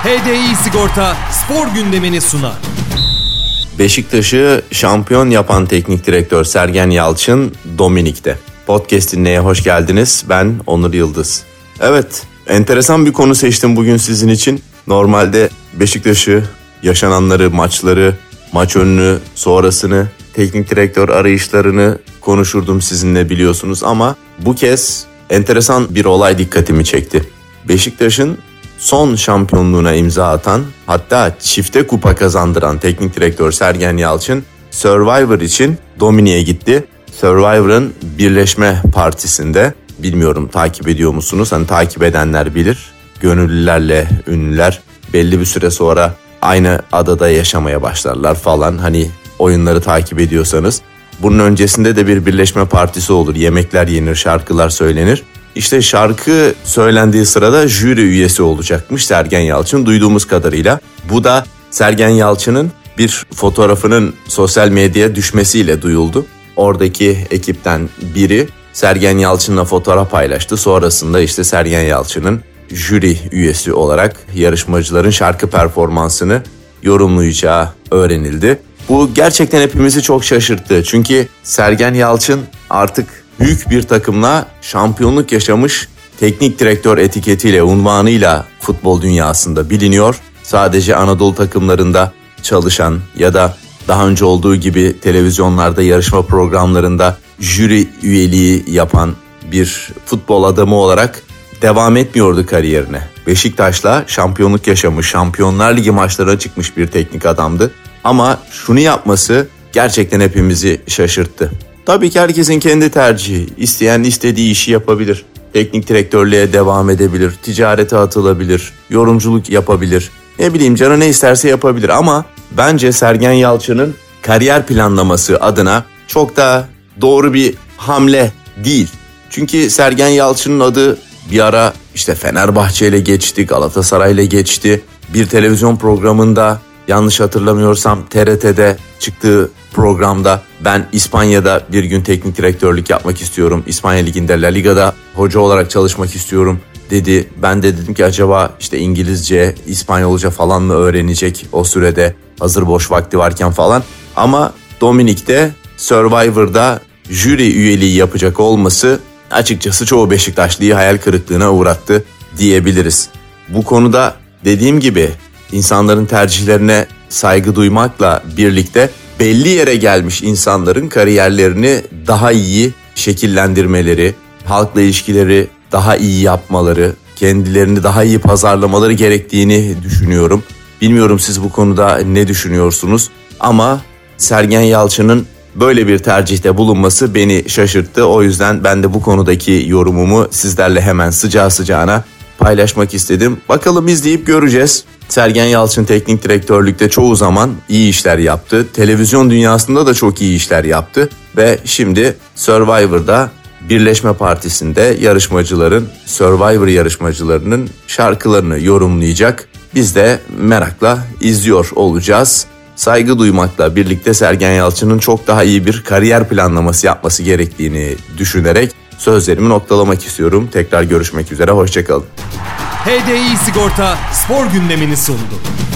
HDI Sigorta spor gündemini sunar. Beşiktaş'ı şampiyon yapan teknik direktör Sergen Yalçın Dominik'te. Podcast dinleye hoş geldiniz. Ben Onur Yıldız. Evet, enteresan bir konu seçtim bugün sizin için. Normalde Beşiktaş'ı, yaşananları, maçları, maç önünü, sonrasını, teknik direktör arayışlarını konuşurdum sizinle biliyorsunuz ama bu kez enteresan bir olay dikkatimi çekti. Beşiktaş'ın son şampiyonluğuna imza atan, hatta çifte kupa kazandıran teknik direktör Sergen Yalçın Survivor için Dominik'e gitti. Survivor'ın Birleşme Partisi'nde, bilmiyorum takip ediyor musunuz? Hani takip edenler bilir. Gönüllülerle ünlüler belli bir süre sonra aynı adada yaşamaya başlarlar falan. Hani oyunları takip ediyorsanız. Bunun öncesinde de bir Birleşme Partisi olur. Yemekler yenir, şarkılar söylenir. İşte şarkı söylendiği sırada jüri üyesi olacakmış Sergen Yalçın duyduğumuz kadarıyla. Bu da Sergen Yalçın'ın bir fotoğrafının sosyal medyaya düşmesiyle duyuldu. Oradaki ekipten biri Sergen Yalçın'la fotoğraf paylaştı. Sonrasında işte Sergen Yalçın'ın jüri üyesi olarak yarışmacıların şarkı performansını yorumlayacağı öğrenildi. Bu gerçekten hepimizi çok şaşırttı. Çünkü Sergen Yalçın artık büyük bir takımla şampiyonluk yaşamış teknik direktör etiketiyle, unvanıyla futbol dünyasında biliniyor. Sadece Anadolu takımlarında çalışan ya da daha önce olduğu gibi televizyonlarda, yarışma programlarında jüri üyeliği yapan bir futbol adamı olarak devam etmiyordu kariyerine. Beşiktaş'la şampiyonluk yaşamış, Şampiyonlar Ligi maçlarına çıkmış bir teknik adamdı. Ama şunu yapması gerçekten hepimizi şaşırttı. Tabii ki herkesin kendi tercihi. İsteyen istediği işi yapabilir. Teknik direktörlüğe devam edebilir. Ticarete atılabilir. Yorumculuk yapabilir. Ne bileyim, canı ne isterse yapabilir. Ama bence Sergen Yalçın'ın kariyer planlaması adına çok da doğru bir hamle değil. Çünkü Sergen Yalçın'ın adı bir ara işte Fenerbahçe ile geçti, Galatasaray ile geçti. Bir televizyon programında, yanlış hatırlamıyorsam TRT'de çıktığı programda ben İspanya'da bir gün teknik direktörlük yapmak istiyorum. İspanya Ligi'nde, La Liga'da hoca olarak çalışmak istiyorum dedi. Ben de dedim ki acaba işte İngilizce, İspanyolca falan mı öğrenecek o sürede, hazır boş vakti varken falan. Ama Dominik'te Survivor'da jüri üyeliği yapacak olması açıkçası çoğu Beşiktaşlı'yı hayal kırıklığına uğrattı diyebiliriz. Bu konuda dediğim gibi insanların tercihlerine saygı duymakla birlikte belli yere gelmiş insanların kariyerlerini daha iyi şekillendirmeleri, halkla ilişkileri daha iyi yapmaları, kendilerini daha iyi pazarlamaları gerektiğini düşünüyorum. Bilmiyorum siz bu konuda ne düşünüyorsunuz ama Sergen Yalçın'ın böyle bir tercihte bulunması beni şaşırttı. O yüzden ben de bu konudaki yorumumu sizlerle hemen sıcağı sıcağına paylaşmak istedim. Bakalım, izleyip göreceğiz. Sergen Yalçın teknik direktörlükte çoğu zaman iyi işler yaptı. Televizyon dünyasında da çok iyi işler yaptı. Ve şimdi Survivor'da Birleşme Partisi'nde Survivor yarışmacılarının şarkılarını yorumlayacak. Biz de merakla izliyor olacağız. Saygı duymakla birlikte Sergen Yalçın'ın çok daha iyi bir kariyer planlaması yapması gerektiğini düşünerek sözlerimi noktalamak istiyorum. Tekrar görüşmek üzere, hoşçakalın. HDI Sigorta spor gündemini sundu.